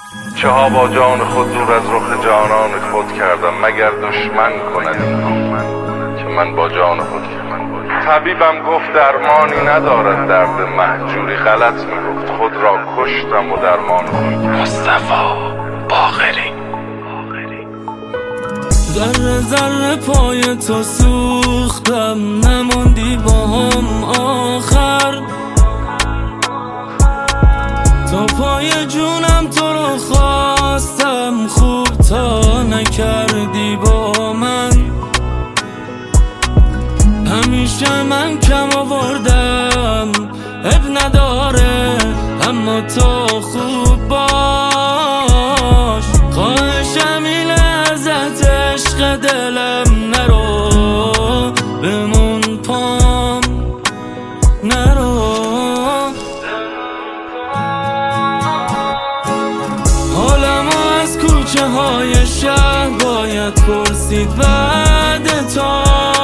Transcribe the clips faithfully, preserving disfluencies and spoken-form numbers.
چه ها با جان خود دور از رخ جانان خود کردم، مگر دشمن کند این کار که من با جان خود کردم. طبیبم گفت درمانی ندارد درد مهجوری، غلط میگفت خود را کشتم و درمان خود کردم. مصطفی باقری. ذره ذره پای تو سوختم، نموندی با هم آخر. تا پای جونم تو رو خواستم، خوب تا نکردی با من. همیشه من کم آوردم، اب نداره اما تو خوب باش. خواهشم اینه ازت عشق دلم، نرو بمون پام، نرو. حالمو از کوچه های شهر باید پرسید بعد تو.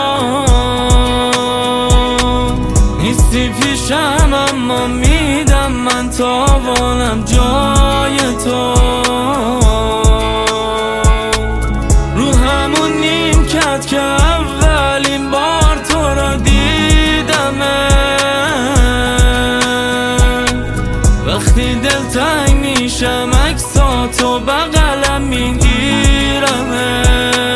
نیستی پیشم اما میدم من تاوانم جای تو. رو همون نیمکت که اولین بار تو را دیدمه، وقتی دلتنگ میشم عکساتو بغلم میگیرمه.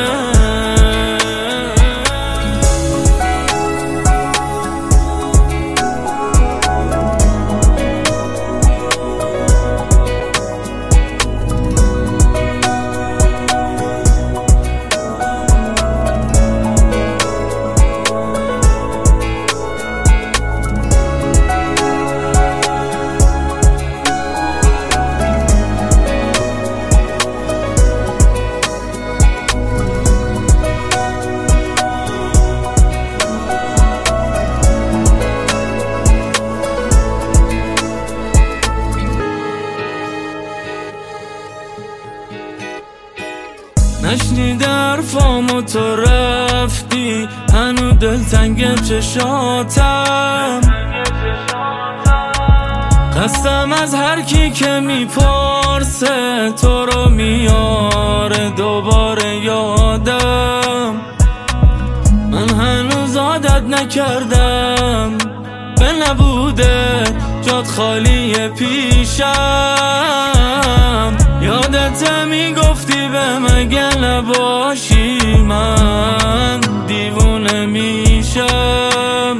نشنیده حرفامو تو رفتی، هنو دلتنگ چشاتم. قسم از هر کی که میپرسه تو رو میاره دوباره یادم. من هنوز عادت نکردم به نبوده جات خالی پیشم. یادت میگفتی به مگه نباشی من دیوونه میشم.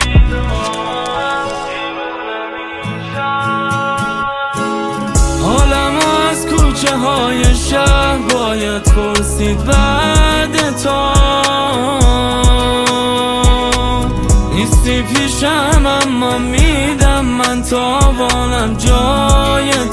حالمو از کوچه های شهر باید پرسید بعد تو. نیستی پیشم اما میدم من تاوانم جای